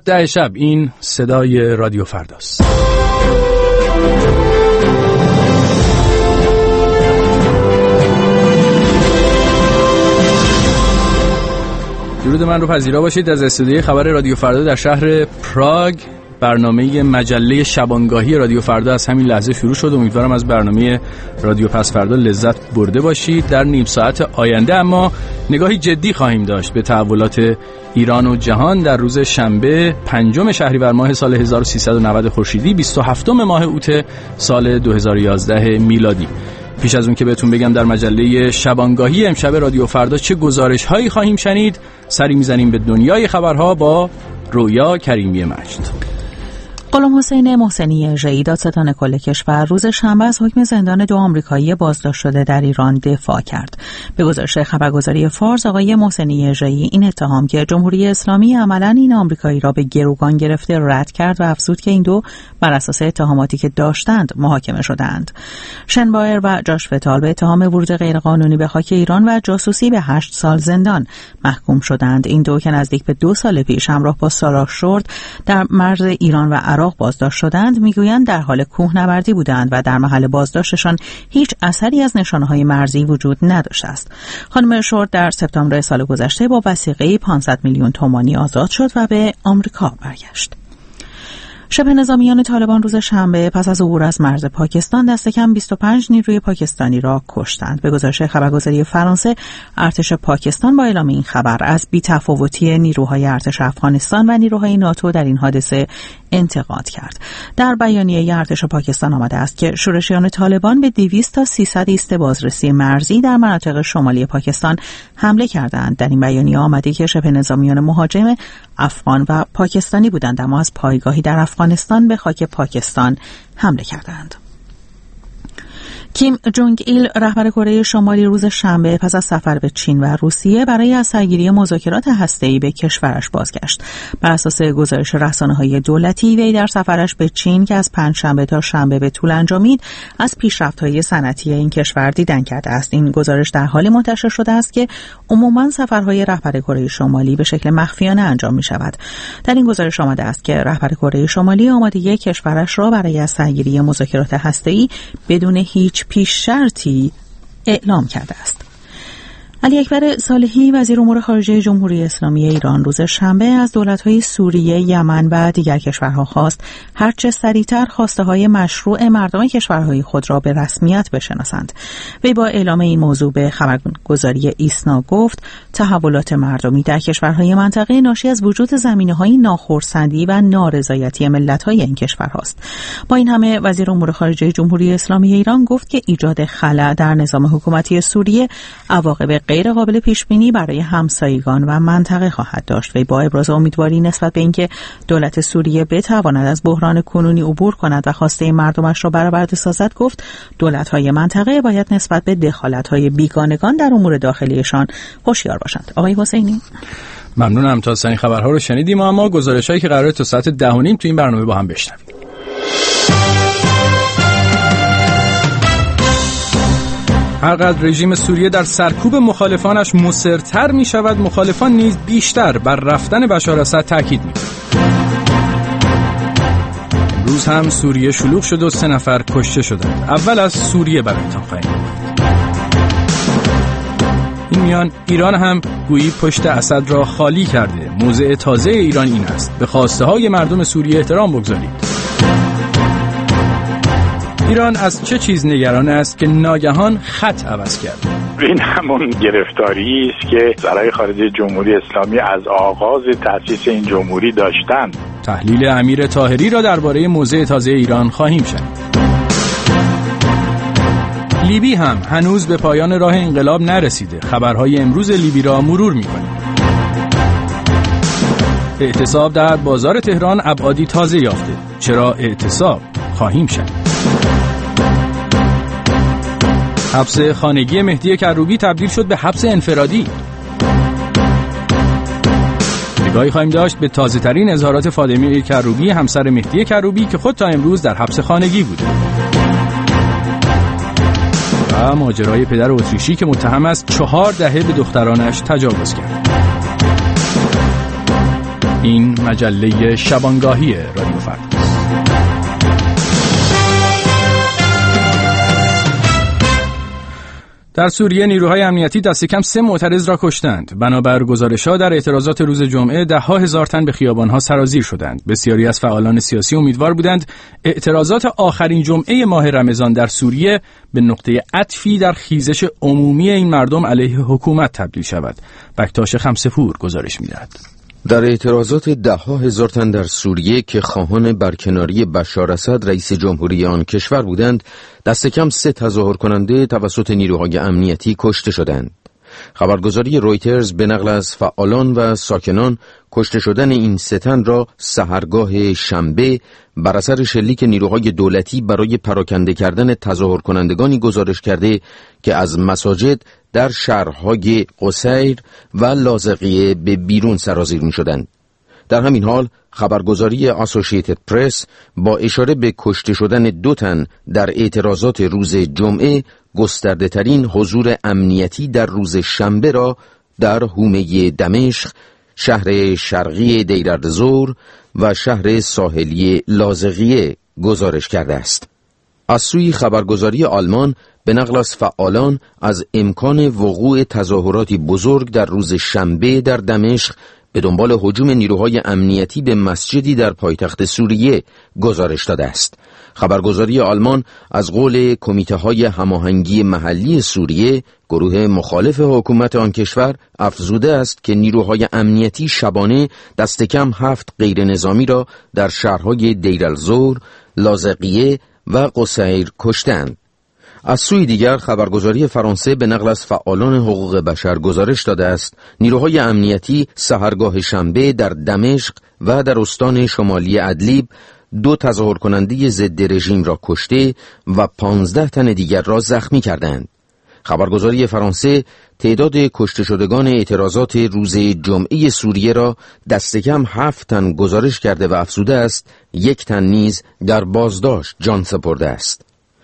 10 شب. این صدای رادیو فرداست. درود من رو پذیرا باشید از استودیوی خبر رادیو فردا در شهر پراگ. برنامه مجله شبانگاهی رادیو فردا از همین لحظه شروع شد. امیدوارم از برنامه رادیو پس فردا لذت برده باشید. در نیم ساعت آینده اما نگاهی جدی خواهیم داشت به تحولات ایران و جهان در روز شنبه 5 شهریور ماه سال 1390 خورشیدی 27 ماه اوت سال 2011 میلادی. پیش از اون که بهتون بگم در مجله شبانگاهی امشب رادیو فردا چه گزارش هایی خواهیم شنید، سری میزنیم به دنیای خبرها با رویا کریمی مجد. غلام حسین محسنی ژه‌ای دادستان کل کشور روز شنبه از حکم زندان 2 آمریکایی بازداشت شده در ایران دفاع کرد. به گزارش خبرگزاری فارس، آقای محسنی ژه‌ای این اتهام که جمهوری اسلامی عملاً این آمریکایی را به گروگان گرفته رد کرد و افزود که این دو بر اساس اتهاماتی که داشتند محاکمه شدند. شنبایر و جاش فتال به اتهام ورود غیرقانونی به خاک ایران و جاسوسی به 8 سال زندان محکوم شدند. این دو که نزدیک به 2 سال پیش همراه با سارا شورد در مرز ایران و عراق بازداشت شدند، میگویند در حال کوهنوردی بودند و در محل بازداشتشان هیچ اثری از نشانه‌های مرزی وجود نداشته است. خانم شورد در سپتامبر سال گذشته با وثیقه 500 میلیون تومانی آزاد شد و به آمریکا برگشت. شبه نظامیان طالبان روز شنبه پس از عبور از مرز پاکستان دست کم 25 نیروی پاکستانی را کشتند. به گزارش خبرگزاری فرانسه، ارتش پاکستان با اعلام این خبر از بی‌تفاوتی نیروهای ارتش افغانستان و نیروهای ناتو در این حادثه انتقاد کرد. در بیانیه ارتش پاکستان آمده است که شورشیان طالبان به 200 تا 300 ایست بازرسی مرزی در مناطق شمالی پاکستان حمله کردند. در این بیانیه آمده که شبه نظامیان مهاجم افغان و پاکستانی بودند اما از پایگاهی در افغانستان به خاک پاکستان حمله کردند. کیم جونگ ایل رهبر کره شمالی روز شنبه پس از سفر به چین و روسیه برای از سرگیری مذاکرات هسته‌ای به کشورش بازگشت. بر اساس گزارش رسانه‌های دولتی، وی در سفرش به چین که از پنجشنبه تا شنبه به طول انجامید، از پیشرفت‌های صنعتی این کشور دیدن کرده است. این گزارش در حالی منتشر شده است که عموماً سفرهای رهبر کره شمالی به شکل مخفیانه انجام می‌شود. در این گزارش آمده است که رهبر کره شمالی آمادگی کشورش را برای از سرگیری مذاکرات هسته‌ای بدون هیچ پیش شرطی اعلام کرده است. علی اکبر صالحی وزیر امور خارجه جمهوری اسلامی ایران روز شنبه از دولت‌های سوریه، یمن و دیگر کشورها خواست هرچه سریعتر خواسته‌های مشروع مردم کشورهای خود را به رسمیت بشناسند. وی با اعلام این موضوع به خبرگزاری ایسنا گفت تحولات مردمی در کشورهای منطقه ناشی از وجود زمینه‌های ناخرسندی و نارضایتی ملت‌های این کشورهاست. با این همه وزیر امور خارجه جمهوری اسلامی ایران گفت که ایجاد خلأ در نظام حکومتی سوریه عواقب غیر قابل پیش بینی برای همسایگان و منطقه خواهد داشت. و با ابراز امیدواری نسبت به اینکه دولت سوریه بتواند از بحران کنونی عبور کند و خواسته مردمش را برآورده سازد گفت دولت‌های منطقه باید نسبت به دخالت‌های بیگانگان در امور داخلیشان هوشیار باشند. آقای حسینی، ممنونم. تا این خبرها رو شنیدیم، اما گزارش‌هایی که قراره تا ساعت 10:30 تو این برنامه با هم بشنویم. هرقدر رژیم سوریه در سرکوب مخالفانش مصرتر می شود، مخالفان نیز بیشتر بر رفتن بشار اسد تاکید می کنند. امروز هم سوریه شلوغ شد و 3 نفر کشته شدند. اول از سوریه براتون خواهیم گفت. این میان ایران هم گویی پشت اسد را خالی کرده. موضع تازه ایران این است: به خواسته های مردم سوریه احترام بگذارید. ایران از چه چیز نگران است که ناگهان خط عوض کرد؟ این همون گرفتاری است که سرای خارجه جمهوری اسلامی از آغاز تأسیس این جمهوری داشتند. تحلیل امیر طاهری را درباره موضع تازه ایران خواهیم شنید. لیبی هم هنوز به پایان راه انقلاب نرسیده. خبرهای امروز لیبی را مرور می‌کنیم. اعتصاب در بازار تهران ابعادی تازه یافته. چرا اعتصاب؟ خواهیم شنید. حبس خانگی مهدی کروبی تبدیل شد به حبس انفرادی. نگاهی خواهیم داشت به تازه ترین اظهارات فاطمه کروبی، همسر مهدی کروبی که خود تا امروز در حبس خانگی بوده. و ماجرای پدر اتریشی که متهم است 4 دهه به دخترانش تجاوز کرد. این مجله شبانگاهی رادیو فردا. در سوریه نیروهای امنیتی دست کم 3 معترض را کشتند. بنابر گزارش‌ها در اعتراضات روز جمعه ده‌ها هزار تن به خیابان‌ها سرازیر شدند. بسیاری از فعالان سیاسی امیدوار بودند اعتراضات آخرین جمعه ماه رمضان در سوریه به نقطه عطفی در خیزش عمومی این مردم علیه حکومت تبدیل شود. بکتاش خمسه‌پور گزارش می‌دهد. در اعتراضات ده‌ها هزار تن در سوریه که خواهان برکناری بشار اسد رئیس جمهوری آن کشور بودند، دست کم 3 تظاهر کننده توسط نیروهای امنیتی کشته شدند. خبرگزاری رویترز به نقل از فعالان و ساکنان کشته شدن این 3 تن را سحرگاه شنبه بر اثر شلیک نیروهای دولتی برای پراکنده کردن تظاهر کنندگانی گزارش کرده که از مساجد در شهرهای قصیر و لاذقیه به بیرون سرازیر می شدند. در همین حال خبرگزاری اسوسییتد پرس با اشاره به کشته شدن 2 تن در اعتراضات روز جمعه گسترده ترین حضور امنیتی در روز شنبه را در حومه دمشق، شهر شرقی دیر الزور و شهر ساحلی لاذقیه گزارش کرده است. از سوی خبرگزاری آلمان به نقل از فعالان از امکان وقوع تظاهراتی بزرگ در روز شنبه در دمشق به دنبال هجوم نیروهای امنیتی به مسجدی در پایتخت سوریه گزارش داده است. خبرگزاری آلمان از قول کمیته‌های هماهنگی محلی سوریه، گروه مخالف حکومت آن کشور، افزوده است که نیروهای امنیتی شبانه دست کم 7 غیر نظامی را در شهرهای دیر الزور، لاذقیه و قصیر کشتند. از سوی دیگر خبرگزاری فرانسه به نقل از فعالان حقوق بشر گزارش داده است نیروهای امنیتی سحرگاه شنبه در دمشق و در استان شمالی ادلیب 2 تظاهر کننده ضد رژیم را کشته و 15 تن دیگر را زخمی کردند. خبرگزاری فرانسه تعداد کشته شدگان اعتراضات روز جمعه سوریه را دست کم 7 تن گزارش کرده و افزوده است 1 تن نیز در بازداشت جان سپرده است.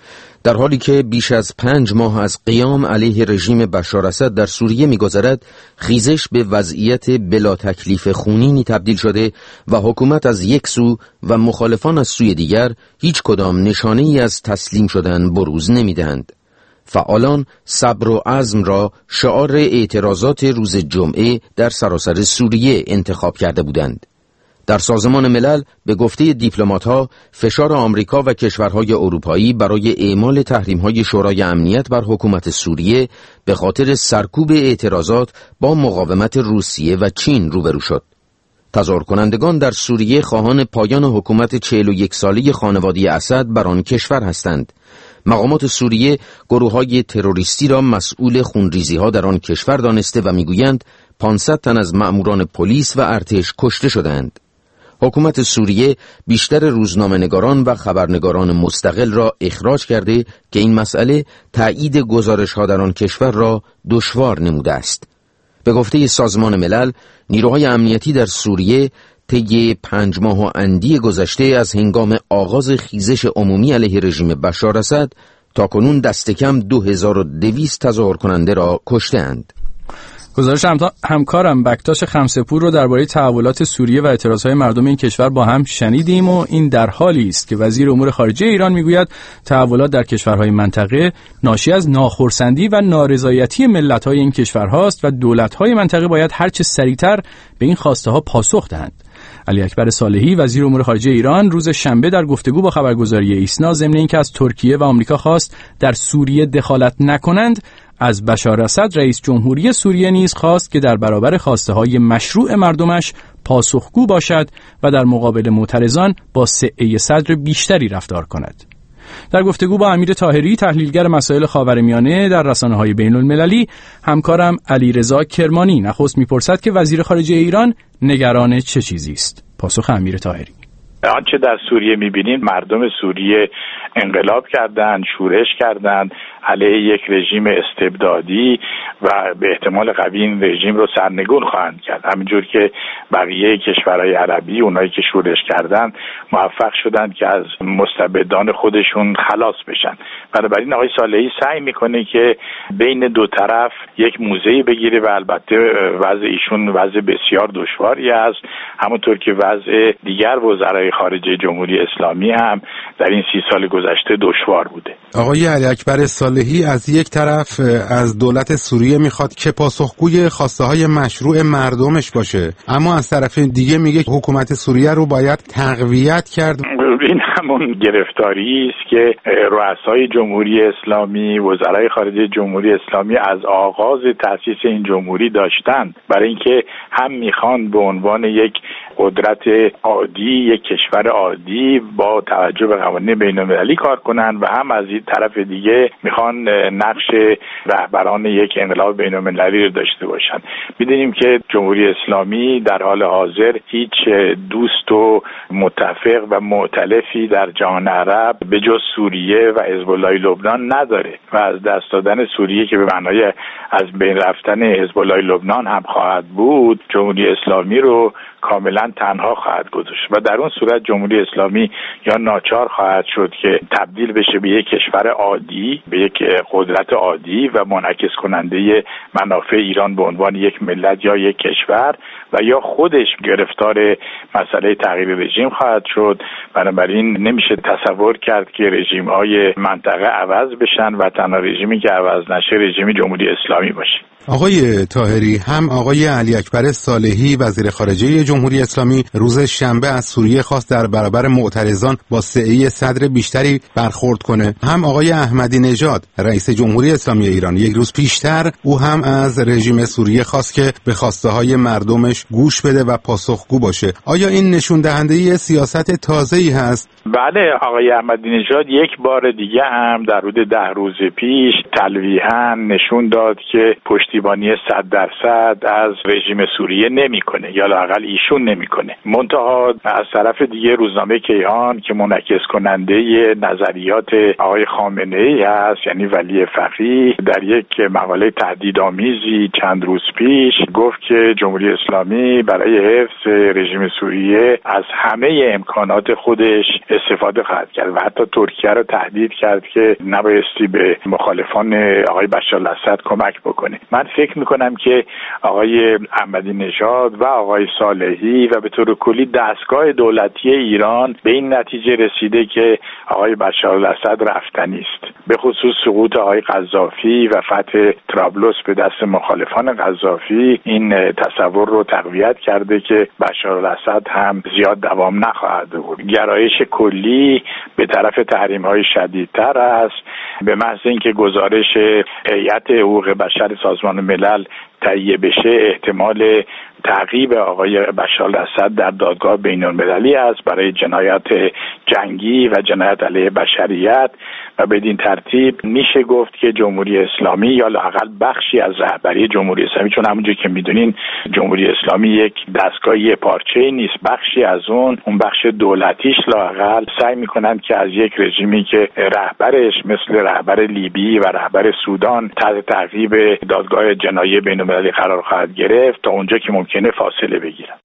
در حالی که بیش از 5 ماه از قیام علیه رژیم بشار اسد در سوریه می‌گذرد، خیزش به وضعیت بلا تکلیف خونینی تبدیل شده و حکومت از یک سو و مخالفان از سوی دیگر هیچ کدام نشانه‌ای از تسلیم شدن بروز نمی‌دهند. فعالان صبر و عزم را شعار اعتراضات روز جمعه در سراسر سوریه انتخاب کرده بودند. در سازمان ملل به گفته دیپلمات‌ها فشار آمریکا و کشورهای اروپایی برای اعمال تحریم‌های شورای امنیت بر حکومت سوریه به خاطر سرکوب اعتراضات با مقاومت روسیه و چین روبرو شد. تظاهر کنندگان در سوریه خواهان پایان حکومت 41 ساله خانواده اسد بر آن کشور هستند. مقامات سوریه گروه‌های تروریستی را مسئول خونریزی‌ها در آن کشور دانسته و می‌گویند 500 تن از مأموران پلیس و ارتش کشته شدند. حکومت سوریه بیشتر روزنامه‌نگاران و خبرنگاران مستقل را اخراج کرده که این مسئله تایید گزارش‌ها در آن کشور را دشوار نموده است. به گفته سازمان ملل، نیروهای امنیتی در سوریه طی 5 ماه و اندی گذشته از هنگام آغاز خیزش عمومی علیه رژیم بشار اسد تاکنون دست کم 2200 تظاهر کننده را کشته‌اند. گزارش همکارم بکتاش خمسه‌پور رو درباره تحولات سوریه و اعتراضهای مردم این کشور با هم شنیدیم و این در حالی است که وزیر امور خارجه ایران میگوید تحولات در کشورهای منطقه ناشی از ناخرسندی و نارضایتی ملت‌های این کشورهاست و دولت‌های منطقه باید هرچه سریعتر به این خواسته‌ها پاسخ دهند. علی اکبر صالحی وزیر امور خارجه ایران روز شنبه در گفتگو با خبرگزاری ایسنا ضمن اینکه از ترکیه و آمریکا خواست در سوریه دخالت نکنند، از بشار اسد رئیس جمهوری سوریه نیز خواست که در برابر خواسته‌های مشروع مردمش پاسخگو باشد و در مقابل معترضان با سعه صدر بیشتری رفتار کند. در گفتگو با امیر طاهری تحلیلگر مسائل خاورمیانه در رسانه‌های بین‌المللی، همکارم علیرضا کرمانی نخست می‌پرسد که وزیر خارجه ایران نگران چه چیزی است. پاسخ امیر طاهری: آنچه در سوریه می‌بینید، مردم سوریه انقلاب کردند، شورش کردند علیه یک رژیم استبدادی و به احتمال قوی این رژیم رو سرنگون خواهند کرد. همینجور که بقیه کشورهای عربی، اونایی که شورش کردند، موفق شدند که از مستبدان خودشون خلاص بشن. بنابراین آقای صالحی سعی میکنه که بین دو طرف یک موضعی بگیره و البته وضع ایشون وضع بسیار دشواری است، همونطور که وضع دیگر وزرای خارجه جمهوری اسلامی هم در این 30 سال گذشته دشوار بوده. آقای علی اکبر صالحی از یک طرف از دولت سوریه میخواد که پاسخگوی خواسته های مشروع مردمش باشه، اما از طرف دیگه میگه حکومت سوریه رو باید تقویت کرد. این همون گرفتاری است که رؤسای جمهوری اسلامی، وزرای خارجه جمهوری اسلامی از آغاز تأسیس این جمهوری داشتند، برای اینکه هم میخوان به عنوان یک قدرت عادی، یک کشور عادی با توجه به قوانین بین‌المللی کار کنند و هم از این طرف دیگه میخوان نقش رهبران یک انقلاب بین‌المللی رو داشته باشند. می‌دونیم که جمهوری اسلامی در حال حاضر هیچ دوست و متفق و مؤتلفی در جهان عرب به جز سوریه و حزب الله لبنان نداره و از دست دادن سوریه که به معنای از بین رفتن حزب الله لبنان هم خواهد بود، جمهوری اسلامی رو کاملا تنها خواهد گذاشت و در اون صورت جمهوری اسلامی یا ناچار خواهد شد که تبدیل بشه به یک کشور عادی، به یک قدرت عادی و منعکس کننده منافع ایران به عنوان یک ملت یا یک کشور، و یا خودش گرفتار مسئله تغییر رژیم خواهد شد. بنابراین نمیشه تصور کرد که رژیم‌های منطقه عوض بشن و تنها رژیمی که عوض نشه رژیم جمهوری اسلامی باشه. آقای طاهری، هم آقای علی اکبر صالحی وزیر خارجه جمهوری اسلامی روز شنبه از سوریه خواست در برابر معترضان با سعی صدر بیشتری برخورد کنه، هم آقای احمدی نژاد رئیس جمهوری اسلامی ایران یک روز پیشتر او هم از رژیم سوریه خواست که به خواسته های مردمش گوش بده و پاسخگو باشه. آیا این نشون دهنده یه سیاست تازه‌ای هست؟ بله، آقای احمدی نژاد یک بار دیگه هم در حدود 10 روز پیش تلویحاً نشون داد که پشتیبانی 100% از رژیم سوریه نمیکنه، یا لااقل ایشون نمیکنه. منتها از طرف دیگه روزنامه کیهان که منعکس کننده نظریات آقای خامنه‌ای هست، یعنی ولی فقیه، در یک مقاله تهدیدآمیزی چند روز پیش گفت که جمهوری اسلامی برای حفظ رژیم سوریه از همه امکانات خودش استفاده خواهد کرد و حتی ترکیه رو تهدید کرد که نبایستی به مخالفان آقای بشارالاسد کمک بکنه. من فکر میکنم که آقای احمدی نژاد و آقای صالحی و به طور کلی دستگاه دولتی ایران به این نتیجه رسیده که آقای بشارالاسد رفتنی است. به خصوص سقوط آقای قذافی و فتح طرابلس به دست مخالفان قذافی این تصور رو تقویت کرده که بشارالاسد هم زیاد دوام نخواهد بود. گرایش کلی به طرف تحریم‌های شدیدتر است. به محض اینکه گزارش هیئت حقوق بشر سازمان ملل تهیه بشه، احتمال تعقیب آقای بشارالاسد در دادگاه بین‌المللی است برای جنایات جنگی و جنایت علیه بشریت و بدین ترتیب میشه گفت که جمهوری اسلامی یا لااقل بخشی از رهبری جمهوری اسلامی، چون همونجوری که میدونین جمهوری اسلامی یک دستگاهی پارچه‌ای نیست، بخشی از اون بخش دولتیش لااقل سعی میکنند که از یک رژیمی که رهبرش مثل رهبر لیبی و رهبر سودان تحت تعقیب دادگاه جنایی بین‌المللی قرار خواهد گرفت تا اونجا که ممکنه فاصله بگیرن.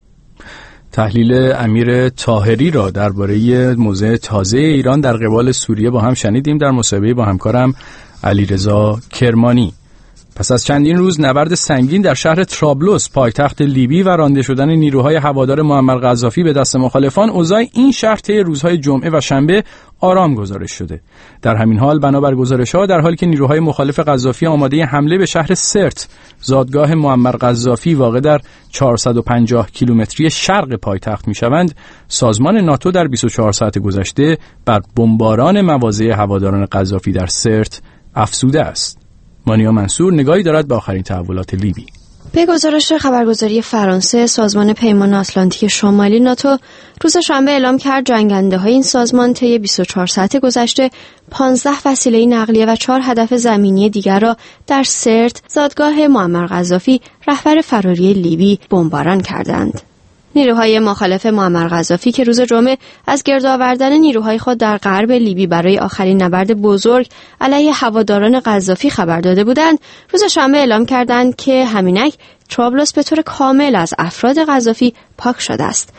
تحلیل امیر طاهری را درباره موضع تازه ایران در قبال سوریه با هم شنیدیم در مصاحبه با همکارم علیرضا کرمانی. پس از چندین روز نبرد سنگین در شهر طرابلس پایتخت لیبی و رانده شدن نیروهای هوادار معمر قذافی به دست مخالفان، اوضاع این شهر طی روزهای جمعه و شنبه آرام گزارش شده. در همین حال بنابر گزارش‌ها در حالی که نیروهای مخالف قذافی آماده حمله به شهر سرت، زادگاه معمر قذافی واقع در 450 کیلومتری شرق پایتخت میشوند، سازمان ناتو در 24 ساعت گذشته بر بمباران مواضع هواداران قذافی در سرت افزوده است. مانیا منصور نگاهی دارد به آخرین تحولات لیبی. به گزارش خبرگزاری فرانسه، سازمان پیمان آتلانتیک شمالی ناتو روز شنبه اعلام کرد جنگنده‌های این سازمان طی 24 ساعت گذشته 15 وسیله نقلیه و 4 هدف زمینی دیگر را در سرت، زادگاه معمر قذافی رهبر فراری لیبی، بمباران کردند. نیروهای مخالف معمر قذافی که روز جمعه از گرد آوردن نیروهای خود در غرب لیبی برای آخرین نبرد بزرگ علیه هواداران قذافی خبر داده بودند، روز شنبه اعلام کردند که همینک طرابلس به طور کامل از افراد قذافی پاک شده است.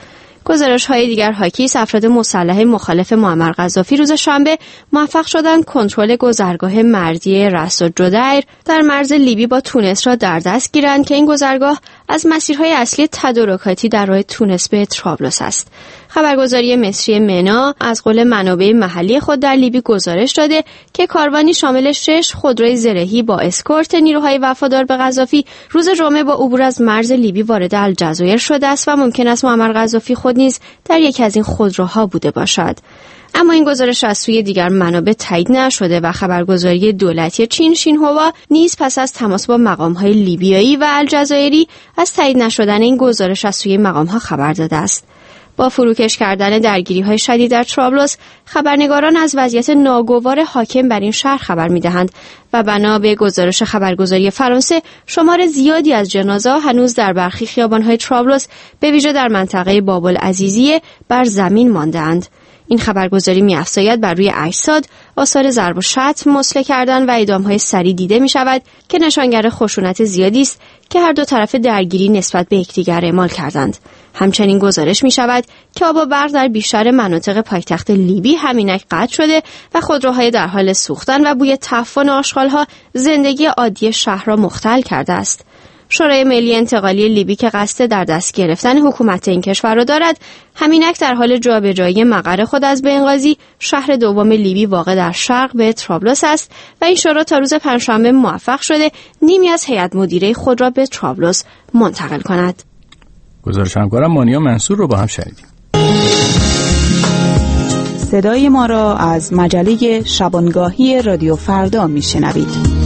گزارش‌های دیگر حاکی است افراد مسلح مخالف معمر قذافی روز شنبه موفق شدند کنترل گذرگاه مردی راس الجدیر در مرز لیبی با تونس را در دست گیرند که این گذرگاه از مسیرهای اصلی تدارکاتی در راه تونس به طرابلس است. خبرگزاری مصری منا از قول منابع محلی خود در لیبی گزارش داده که کاروانی شامل 6 خودروی زرهی با اسکورت نیروهای وفادار به قذافی روز جمعه با عبور از مرز لیبی وارد الجزایر شده است و ممکن است معمر قذافی خود نیز در یکی از این خودروها بوده باشد. اما این گزارش از سوی دیگر منابع تایید نشده و خبرگزاری دولتی چین شینهوا نیز پس از تماس با مقام‌های لیبیایی و الجزایری از تایید نشدن این گزارش از سوی مقام‌ها خبر داده است. با فروکش کردن درگیری‌های شدید در طرابلس، خبرنگاران از وضعیت ناگوار حاکم بر این شهر خبر می‌دهند و بنا به گزارش خبرگزاری فرانسه، شمار زیادی از جنازه هنوز در برخی خیابان‌های طرابلس به ویژه در منطقه باب العزیزیه بر زمین مانده‌اند. این خبرگزاری می‌افزاید بر روی اجساد آثار ضرب و شتم، مسله کردن و اعدام‌های سریع دیده می‌شود که نشانگر خشونت زیادی است که هر دو طرف درگیری نسبت به یکدیگر اعمال کردند. همچنین گزارش می‌شود که آب و برق در بیشتر مناطق پایتخت لیبی همینک قطع شده و خودروهای در حال سوختن و بوی تعفن آشغال‌ها زندگی عادی شهر را مختل کرده است. شورای ملی انتقالی لیبی که قصد در دست گرفتن حکومت این کشور را دارد، همینک در حال جابجایی مقر خود از بنغازی، شهر دوم لیبی واقع در شرق، به طرابلس است و این شورا تا روز پنجشنبه موفق شده نیمی از هیئت مدیره خود را به طرابلس منتقل کند. گزارش همکارم مانیا منصور رو با هم شنیدیم. صدای ما را از مجله شبانگاهی رادیو فردا میشنوید.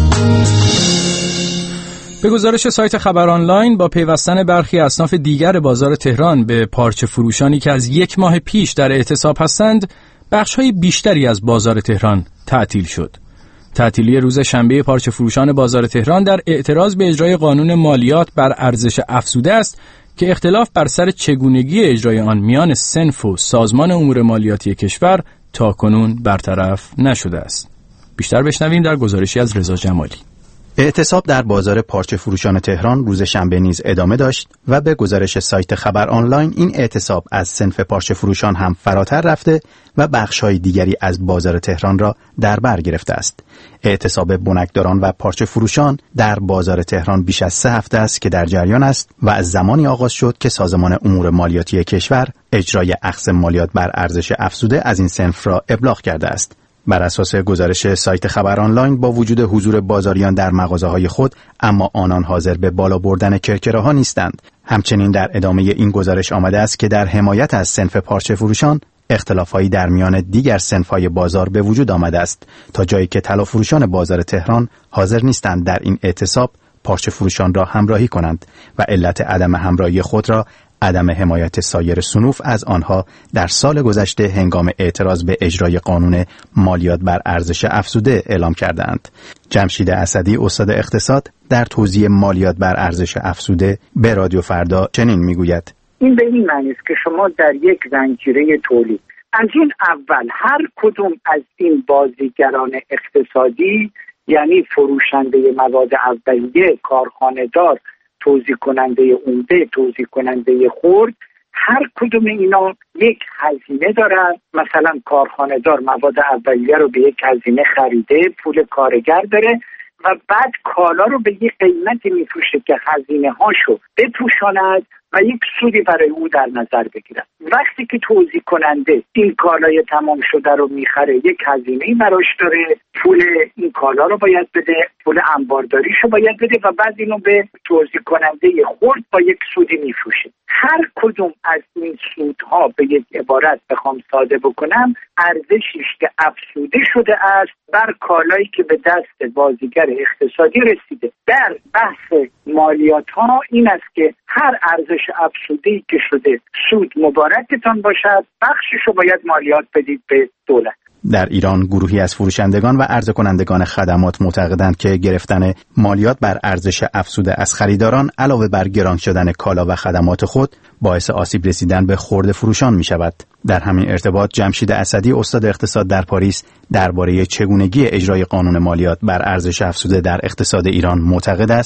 به گزارش سایت خبر آنلاین، با پیوستن برخی اصناف دیگر بازار تهران به پارچه فروشانی که از 1 ماه پیش در اعتصاب هستند، بخش‌های بیشتری از بازار تهران تعطیل شد. تعطیلی روز شنبه پارچه فروشان بازار تهران در اعتراض به اجرای قانون مالیات بر ارزش افزوده است که اختلاف بر سر چگونگی اجرای آن میان صنف و سازمان امور مالیاتی کشور تاکنون برطرف نشده است. بیشتر بشنویم در گزارشی از رضا جمالی. اعتصاب در بازار پارچه فروشان تهران روز شنبه نیز ادامه داشت و به گزارش سایت خبر آنلاین این اعتصاب از صنف پارچه فروشان هم فراتر رفته و بخش‌های دیگری از بازار تهران را در بر گرفته است. اعتصاب بنکداران و پارچه فروشان در بازار تهران بیش از 3 هفته است که در جریان است و از زمانی آغاز شد که سازمان امور مالیاتی کشور اجرای اخذ مالیات بر ارزش افزوده از این صنف را ابلاغ کرده است. بر اساس گزارش سایت خبر آنلاین، با وجود حضور بازاریان در مغازه‌های خود، اما آنان حاضر به بالا بردن کرکره‌ها نیستند. همچنین در ادامه این گزارش آمده است که در حمایت از صنف پارچه فروشان اختلاف‌هایی در میان دیگر صنف‌های بازار به وجود آمده است، تا جایی که طلا فروشان بازار تهران حاضر نیستند در این اعتصاب پارچه فروشان را همراهی کنند و علت عدم همراهی خود را عدم حمایت سایر صنوف از آنها در سال گذشته هنگام اعتراض به اجرای قانون مالیات بر ارزش افزوده اعلام کردند. جمشید اسدی، استاد اقتصاد، در توضیح مالیات بر ارزش افزوده به رادیو فردا چنین میگوید: این به این معنی است که شما در یک زنجیره تولید از این اول هر کدوم از این بازیگران اقتصادی، یعنی فروشنده مواد اولیه، کارخانه‌دار، توزیع کننده عمده، توزیع کننده خرد، هر کدوم اینا یک هزینه دارن. مثلا کارخانه‌دار مواد اولیه رو به یک هزینه خریده، پول کارگر داره و بعد کالا رو به یک قیمتی میفروشه که هزینه هاشو بپوشاند و یک سودی برای او در نظر بگیرن. وقتی که توزیع کننده این کالای تمام شده رو میخره، یک هزینه‌ای براش داره، پول این کالا رو باید بده، پول انبارداریشو باید بده و بعد اینو به توزیع کننده خرد با یک سودی میفروشه. هر کدوم از این سودها به یک عبارت بخوام ساده بکنم، ارزشش که افزوده شده است بر کالایی که به دست بازیگر اقتصادی رسیده. در بحث مالیات ها این است که هر ارزش افزوده‌ای که شده سود مبارکتان باشد، بخششو باید مالیات بدید به دولت. در ایران گروهی از فروشندگان و عرضه کنندگان خدمات معتقدند که گرفتن مالیات بر ارزش افزوده از خریداران علاوه بر گران شدن کالا و خدمات خود باعث آسیب رسیدن به خرده فروشان می شود. در همین ارتباط جمشید اسدی، استاد اقتصاد در پاریس، درباره چگونگی اجرای قانون مالیات بر ارزش افزوده در اقتصاد ایران معتقد است: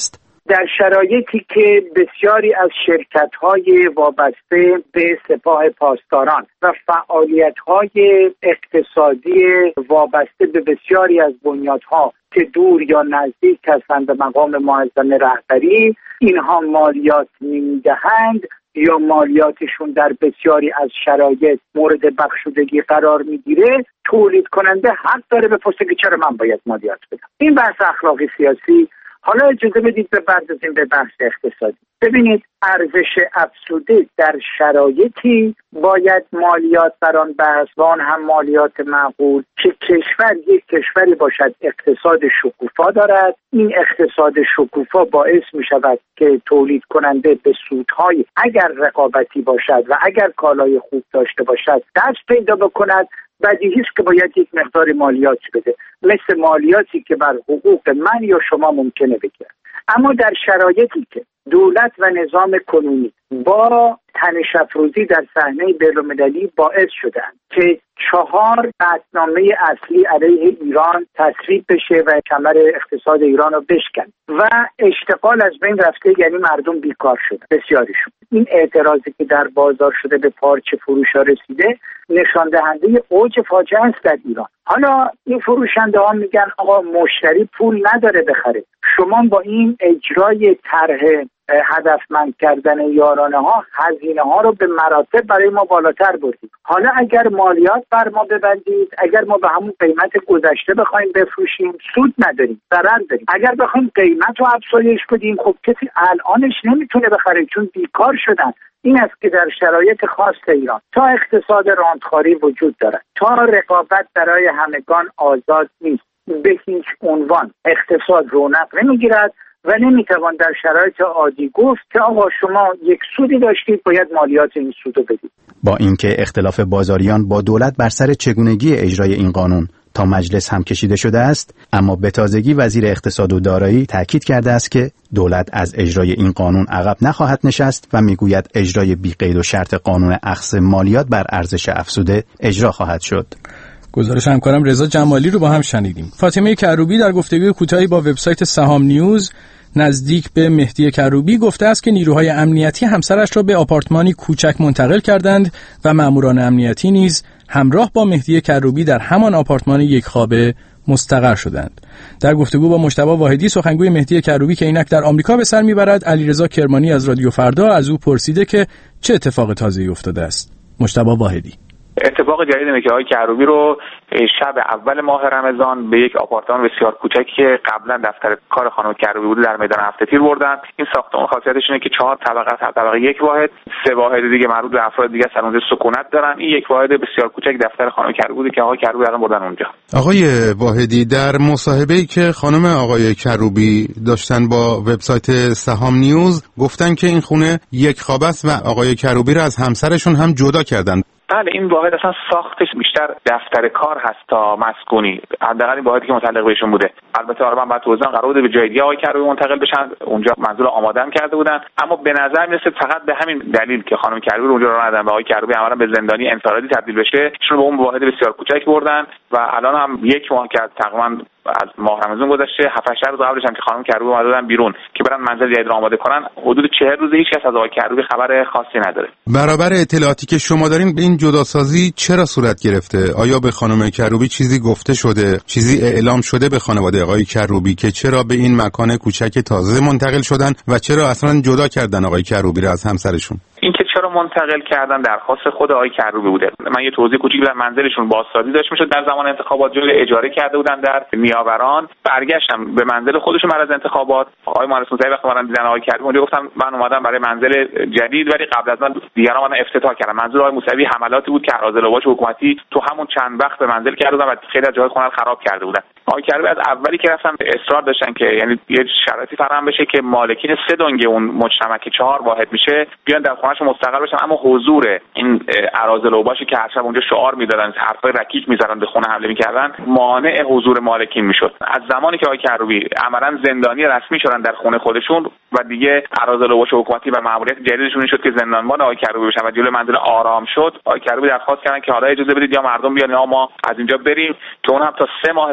در شرایطی که بسیاری از شرکت‌های وابسته به سپاه پاسداران و فعالیت‌های اقتصادی وابسته به بسیاری از بنیادها که دور یا نزدیک هستند به مقام معظم رهبری، اینها مالیات نمی‌دهند یا مالیاتشون در بسیاری از شرایط مورد بخشودگی قرار میگیره، تولید کننده حق داره بپرسه که چرا من باید مالیات بدم. این بحث اخلاقی سیاسی. حالا اجازه بدید بپردازیم به بحث اقتصادی. ببینید، ارزش افزوده در شرایطی باید مالیات بر آن بست و آن هم مالیات معقول که کشور یک کشوری باشد اقتصاد شکوفا دارد. این اقتصاد شکوفا باعث می شود که تولید کننده به سودهای اگر رقابتی باشد و اگر کالای خوب داشته باشد دست پیدا بکند. بدیهی است که باید یک مقدار مالیات بده، مثل مالیاتی که بر حقوق من یا شما ممکنه بگیره. اما در شرایطی که دولت و نظام کنونی با تنش افروزی در صحنه بین‌المللی باعث شدند که 4 قطعنامه اصلی علیه ایران تصویب بشه و کمر اقتصاد ایران رو بشکن و اشتغال از بین رفته، یعنی مردم بیکار شده بسیاریشون. این اعتراضی که در بازار شده به پارچه فروشا رسیده نشان دهنده اوج فاجعه است در ایران. حالا این فروشنده ها میگن آقا مشتری پول نداره بخره. شما با این اجرای طرح هدفمند کردن یارانه ها هزینه ها رو به مراتب برای ما بالاتر بردید. حالا اگر مالیات بر ما ببندید، اگر ما به همون قیمت گذشته بخوایم بفروشیم سود نداریم، ضرر داریم. اگر بخوایم قیمت رو افزایش بدیم، خب کسی الانش نمیتونه بخره چون بیکار شدن. این است که در شرایط خاص ایران تا اقتصاد راندخواری وجود دارد، تا رقابت برای همگان آزاد نیست، به هیچ عنوان اقتصاد رونق نمیگیرد و نمیتوان در شرایط عادی گفت که آقا شما یک سودی داشتید باید مالیات این سودو بدید. با اینکه اختلاف بازاریان با دولت بر سر چگونگی اجرای این قانون تا مجلس هم کشیده شده است، اما به تازگی وزیر اقتصاد و دارایی تاکید کرده است که دولت از اجرای این قانون عقب نخواهد نشست و میگوید اجرای بی‌قید و شرط قانون اخذ مالیات بر ارزش افزوده اجرا خواهد شد. گزارش همکارم رضا جمالی رو با هم شنیدیم. فاطمه کروبی در گفتگوی کوتاهی با وبسایت سهام نیوز نزدیک به مهدی کروبی گفته است که نیروهای امنیتی همسرش را به آپارتمانی کوچک منتقل کردند و ماموران امنیتی نیز همراه با مهدی کروبی در همان آپارتمان یک خوابه مستقر شدند. در گفتگو با مجتبی واحدی سخنگوی مهدی کروبی که اینک در آمریکا به سر میبرد، علیرضا کرمانی از رادیو فردا از او پرسیده که چه اتفاق تازه‌ای افتاده است. مجتبی واحدی: اتفاق جدید اینه که آقای کروبی رو شب اول ماه رمضان به یک آپارتمان بسیار کوچکی که قبلا دفتر کار خانم کروبی بوده در میدان هفت‌تیر بردن. این ساختمان خاصیتش اینه که 4 طبقه است، هر طبقه یک واحد، 3 واحد دیگه مربوط به افراد دیگه هستن اونجا سکونت دارن. این یک واحد بسیار کوچک دفتر خانم کروبی بوده که آقای کروبی الان بردن اونجا. آقای واحدی، در مصاحبه‌ای که خانم آقای کروبی داشتن با وبسایت سهام نیوز گفتن که این خونه یک خوابه است و آقای کروبی رو از همسرشون هم جدا کردن. بله، این واحد اصلا ساختش بیشتر دفتر کار هست تا مسکونی، حداقل این واحدی که متعلق بهشون بوده. البته آره من بعد توضیح قرار بوده به جای دیگه آقای کروبی منتقل بشن، اونجا منزل آماده هم کرده بودن، اما به نظر میرسه فقط به همین دلیل که خانم کروبی رو اونجا راه ندادن و آقای کروبی عملاً به زندانی انفرادی تبدیل بشه، ایشون به اون واحد بسیار کوچک بردن و الان هم یک ماه که تقریبا از ماه رمضان گذشته 7-8 روز قبلش هم که خانم کروبی اومدن بیرون که برن منزل جدید رو آماده کنن، حدود 40 روزه هیچ کس از آقای کروبی خبر خاصی نداره. برابر اطلاعاتی که شما دارین به این جداسازی چرا صورت گرفته؟ آیا به خانم کروبی چیزی گفته شده، چیزی اعلام شده به خانواده آقای کروبی که چرا به این مکان کوچک تازه منتقل شدن و چرا اصلا جدا کردن آقای کروبی را از همسرشون؟ اینکه چرا منتقل کردن درخواست خود آقای کروبی بوده. من یه توضیح کوچیک بدم. منزلشون بازسازی داشت میشد در زمان انتخابات، جای اجاره کرده بودن در نیاوران، برگشتم به منزل خودشون بعد از انتخابات. آقای مهندس موسوی وقتی من دیدن آقای کروبی اونجا گفتم من اومدم برای منزل جدید، ولی قبل از من دیگران اومدن افتتاح کردن. منظور آقای موسوی حملاتی بود که اراذلواج حکومتی تو همون چند وقت به منزل کرده بودن و خیلی از جاهای خونه رو خراب کرده بودن. آقای کروبی از اولی که رفتن اصرار داشتن که یعنی یه شرایطی فراهم بشه که مالکین 3 دنگ اون مجتمع که 4 واحد میشه بیان در خونه‌شون مستقر بشن، اما حضور این اراذلواجی که هر شب اونجا شعار میدادن، حرفای رکیک میزدن، به خونه حمله میکردن، مانع حضور مالکین میشد. از زمانی که آقای کروبی عملاً زندانی رسمی شدن در خونه خودشون و دیگه اراذلواج حکومتی و مأموریت جدیدشون شد که زندانبان آقای کروبی بشن و جلوی منزل آرام شد، آقای کروبی درخواست کردن که حالا اجازه بدید یا مردم بیان یا ما از اینجا بریم، که اون هم تا 3 ماه تمام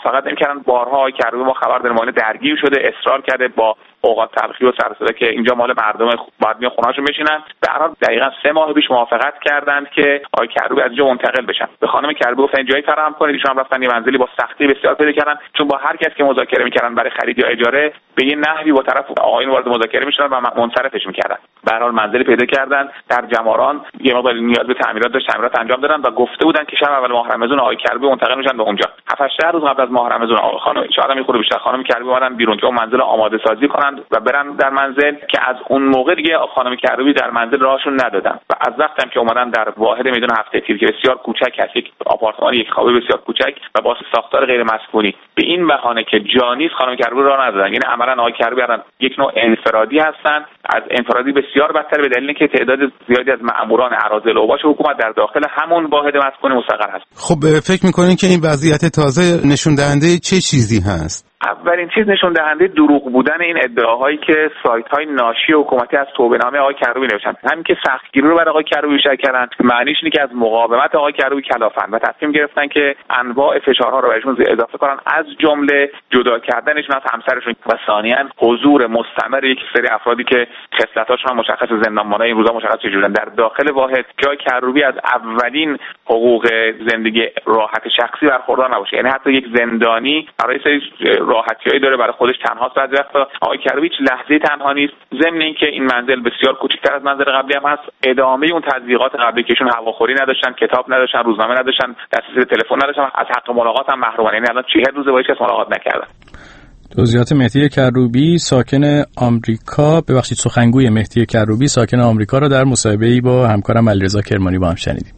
موافقت نمی‌کردن. بارها آقای کروبی ما خبر داریم مال درگیر شده، اصرار کرده با اوقات تلخی و سر و صدا که اینجا مال مردم باید میان خونه‌هاشون بشینن. به هر حال دقیقاً 3 ماه پیش موافقت کردند که آقای کروبی از اینجا منتقل بشن. به خانم کروبی گفتن جایی فراهم کنید. ایشون هم رفتن یه منزلی با سختی بسیار پیدا کردن، چون با هر کس که مذاکره می‌کردن برای خرید یا اجاره به یه نحوی با طرف آقایون وارد مذاکره می‌شدن و منصرفش می‌کردن. به هر حال منزلی پیدا کردن در جماران، یه مقدار نیاز به تعمیرات داشت، تعمیرات انجام دادن و گفته بودن که شب اول ماه رمضان آقای کروبی منتقل میشن به اونجا. 7-8 روز قبل از ماه رمضان آقا خانم شاید هم خود بیشتر خانم کروبی اومدن بیرون که اون منزل آماده سازی کنن و برن در منزل، که از اون موقع دیگه خانم کروبی در منزل راهشون ندادن و از وقتی که اومدن در واحد میدان هفته تیر که بسیار کوچک هست، یک آپارتمان یک خوابه بسیار کوچک و با ساختار غیر مسکونی، به این بهانه که جانیست خانم کروبی راه ندادن. یعنی عملاً آقای کروبی الان یک نوع انفرادی هستن، از انفرادی بسیار بدتر به دلیل اینکه تعداد زیادی از مأموران اراذل اوباش حکومت در داخل همون واحد مسکونی مستقر هست. خب فکر می‌کنین که این وضعیت تازه نشون دهنده چه چیزی هست؟ اولین چیز نشون دهنده دروغ بودن این ادعاهایی که سایت‌های ناشی حکومتی از توبه‌نامه آقای کروبی نوشتن. همین که سختگیری رو برای آقای کروبی بیشتر کردن، معنیش اینه که از مقاومت آقای کروبی کلافن و تصمیم گرفتن که انواع فشارها رو بهشون اضافه کنن، از جمله جدا کردنشون از همسرشون و ثانیاً حضور مستمر یک سری افرادی که خصلتاشون هم مشخص زندانبانای این روزا مشخص چجوریه در داخل واحد، که آقای کروبی از اولین حقوق زندگی راحت شخصی برخوردار نباشه. یعنی حتی یک زندانی برای سری راحتیایی داره برای خودش تنهاست، بعضی وقتا آقای کروبی هیچ لحظه تنها نیست. ضمن اینکه این منزل بسیار کوچکتر از منزل قبلی هم هست، ادامه اون تضییقات قبلی که ایشون هواخوری نداشتن، کتاب نداشتن، روزنامه نداشتن، دسترسی به تلفن نداشتن، از حق ملاقات هم محرومن. یعنی الان 40 روزه با هیچ کس ملاقات نکردن. توضیحات مهدی کروبی ساکن آمریکا، ببخشید سخنگوی مهدی کروبی ساکن آمریکا را در مصاحبه‌ای با همکارم علیرضا کرمانی با هم شنیدیم.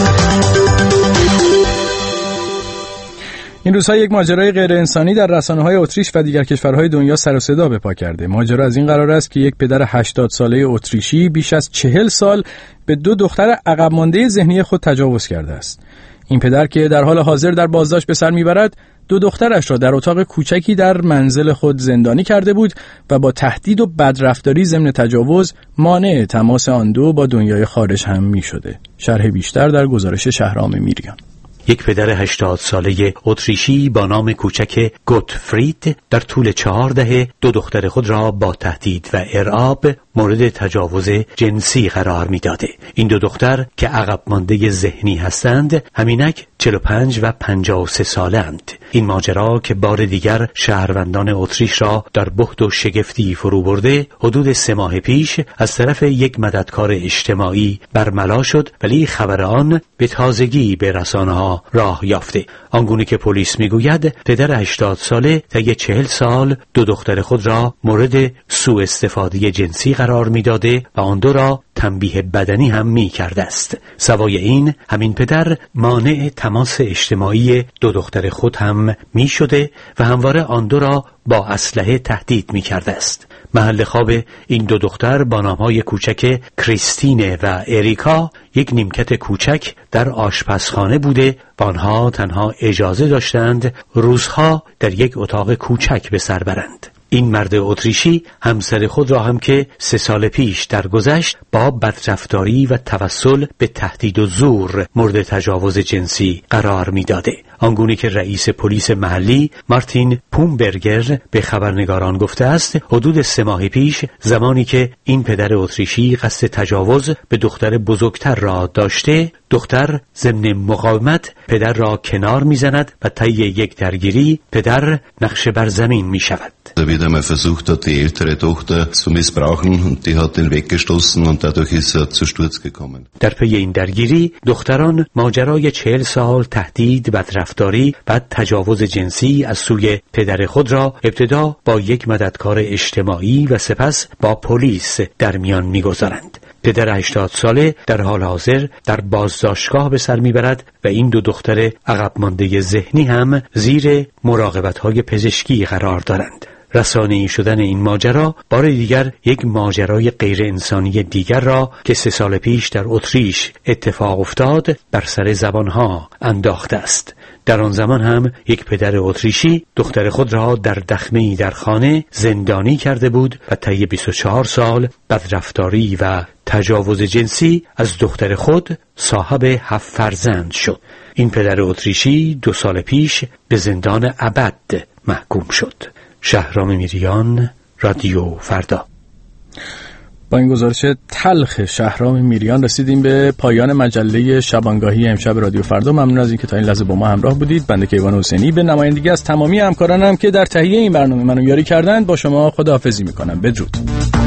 این روزها یک ماجرای غیر انسانی در رسانه‌های اتریش و دیگر کشورهای دنیا سر و صدا به پا کرده. ماجرا از این قرار است که یک پدر 80 ساله اتریشی بیش از 40 سال به 2 دختر عقب مانده ذهنی خود تجاوز کرده است. این پدر که در حال حاضر در بازداشت به سر میبرد، 2 دخترش را در اتاق کوچکی در منزل خود زندانی کرده بود و با تهدید و بدرفتاری ضمن تجاوز مانع تماس آن 2 با دنیای خارج هم می‌شده. شرح بیشتر در گزارش شهرام میریان. یک پدر 80 ساله اتریشی با نام کوچک گوتفرید در طول 4 دهه 2 دختر خود را با تهدید و ارعاب مورد تجاوز جنسی قرار می‌داده. این 2 دختر که عقب مانده ذهنی هستند، همینک 45 و 53 سالند. این ماجرا که بار دیگر شهروندان اتریش را در بهت و شگفتی فرو برده، حدود 3 ماه پیش از طرف یک مددکار اجتماعی برملا شد، ولی خبر آن به تازگی به رسانه‌ها راه یافته. آنگونه که پلیس میگوید پدر 80 ساله طی 40 سال 2 دختر خود را مورد سوء استفاده جنسی قرار میداده و آن 2 را تنبیه بدنی هم می کرده است. سوای این، همین پدر مانع تماس اجتماعی 2 دختر خود هم می شده و همواره آن 2 را با اسلحه تهدید می کرده است. محل خواب این 2 دختر با نامهای کوچک کریستینه و اریکا یک نیمکت کوچک در آشپزخانه بوده و آنها تنها اجازه داشتند روزها در یک اتاق کوچک به سر برند. این مرد اتریشی همسر خود را هم که 3 سال پیش درگذشت با بدرفتاری و توسل به تهدید و زور مورد تجاوز جنسی قرار می‌داده. آنگونه که رئیس پلیس محلی مارتین پومبرگر به خبرنگاران گفته است، حدود 3 ماه پیش زمانی که این پدر اتریشی قصد تجاوز به دختر بزرگتر را داشته، دختر ضمن مقاومت پدر را کنار می‌زند و طی یک درگیری پدر نقش بر زمین می‌شود. Da wird einmal versucht hat, die ältere Tochter zu missbrauchen und die hat ihn weggestoßen und dadurch ist er zu Sturz gekommen. در پی این درگیری دختران ماجرای 40 سال تهدید، بدرفتاری و تجاوز جنسی از سوی پدر خود را ابتدا با یک مددکار اجتماعی و سپس با پلیس در میان می‌گذارند. پدر 80 ساله در حال حاضر در بازداشتگاه به سر میبرد و این 2 دختر عقب مانده ذهنی هم زیر مراقبت‌های پزشکی قرار دارند. رسانه‌ای شدن این ماجرا بار دیگر یک ماجرای غیر انسانی دیگر را که 3 سال پیش در اتریش اتفاق افتاد بر سر زبانها انداخته است. در آن زمان هم یک پدر اتریشی دختر خود را در دخمه‌ای در خانه زندانی کرده بود و طی 24 سال بدرفتاری و تجاوز جنسی از دختر خود صاحب 7 فرزند شد. این پدر اتریشی 2 سال پیش به زندان ابد محکوم شد. شهرام میریان، رادیو فردا. با این گزارش تلخ شهرام میریان رسیدیم به پایان مجله شبانگاهی امشب رادیو فردا. ممنون از اینکه تا این لحظه با ما همراه بودید. بنده کیوان حسینی به نمایندگی از تمامی همکارانم که در تهیه این برنامه منو یاری کردند با شما خداحافظی میکنم. بدرود.